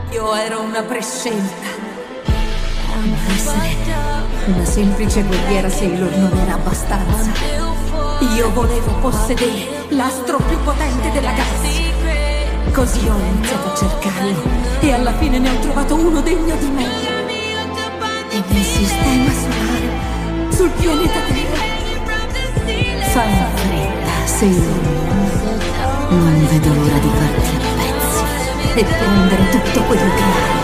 Io ero una prescelta. Essere una semplice guerriera Sailor non era abbastanza. Io volevo possedere l'astro più potente della galassia. Così ho iniziato a cercarlo e alla fine ne ho trovato uno degno di me. E nel sistema solare, sul pianeta Terra. Fai in fretta, Sailor. Non vedo l'ora di farti a pezzi e prendere tutto quello che hai.